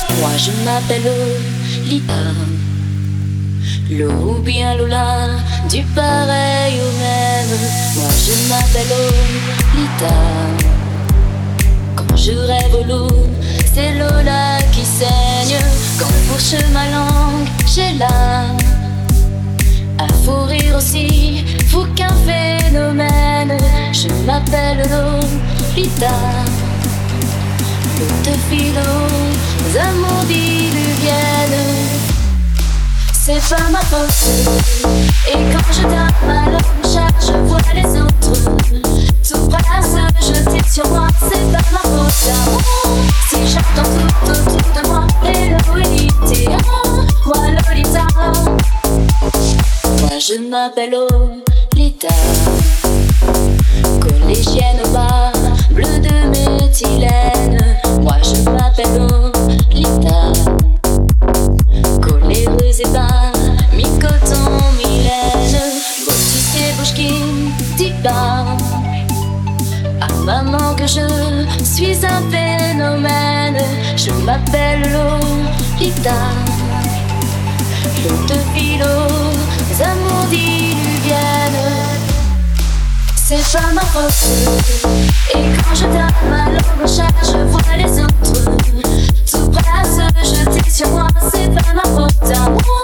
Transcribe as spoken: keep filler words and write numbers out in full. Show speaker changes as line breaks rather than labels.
Moi je m'appelle Lolita, Lo ou bien Lola, du pareil au même. Moi je m'appelle Lolita. Quand je rêve au loup, c'est Lola qui saigne. Quand fourche ma langue, j'ai là à fou rire aussi, fou qu'un phénomène. Je m'appelle Lolita, de philo, amours diluviennes. C'est pas ma faute. Et quand je tape ma langue charge, je vois les autres tout prêts à se jeter sur moi. C'est pas ma faute d'amour. Si j'entends tout autour de moi les Lolita, moi Lolita. Moi je m'appelle Lolita, collégienne au bar, bleu de méthylène. Moi je m'appelle Lolita, coléreuse et bas, mi-coton, mi-laine. Bon tu sais, bouge qui dit pas à maman que je suis un phénomène. Je m'appelle Lolita, l'eau de philo, amours diluviennes. C'est pas ma faute. Et quand je tape ma langue en charge, je vois les autres tout prêts à se jeter sur moi. C'est pas ma faute à moi.